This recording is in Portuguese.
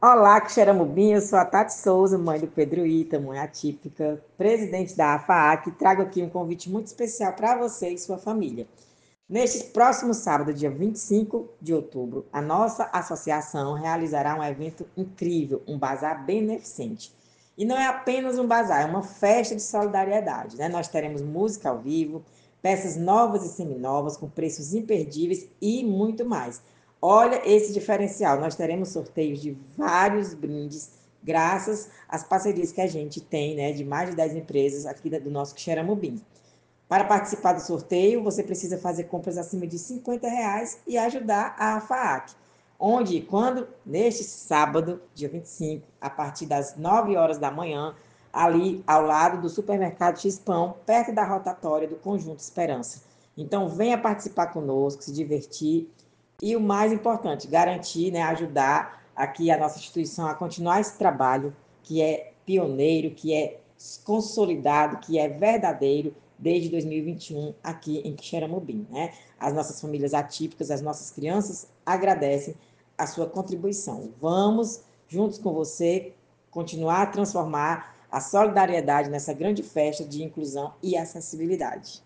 Olá, Xeramubim, eu sou a Tati Souza, mãe do Pedro Ita, mãe atípica, presidente da AFAAC, e trago aqui um convite muito especial para você e sua família. Neste próximo sábado, dia 25 de outubro, a nossa associação realizará um evento incrível, um bazar beneficente. E não é apenas um bazar, é uma festa de solidariedade, né? Nós teremos música ao vivo, peças novas e seminovas com preços imperdíveis e muito mais. Olha esse diferencial, nós teremos sorteios de vários brindes, graças às parcerias que a gente tem, né, de mais de 10 empresas aqui do nosso Xeramubim. Para participar do sorteio, você precisa fazer compras acima de R$ 50 e ajudar a FAAC, onde, quando, neste sábado, dia 25, a partir das 9 horas da manhã, ali ao lado do supermercado X-Pão, perto da rotatória do Conjunto Esperança. Então, venha participar conosco, se divertir e o mais importante, garantir, né, ajudar aqui a nossa instituição a continuar esse trabalho que é pioneiro, que é consolidado, que é verdadeiro desde 2021 aqui em Quixeramobim, né? As nossas famílias atípicas, as nossas crianças agradecem a sua contribuição. Vamos, juntos com você, continuar a transformar a solidariedade nessa grande festa de inclusão e acessibilidade.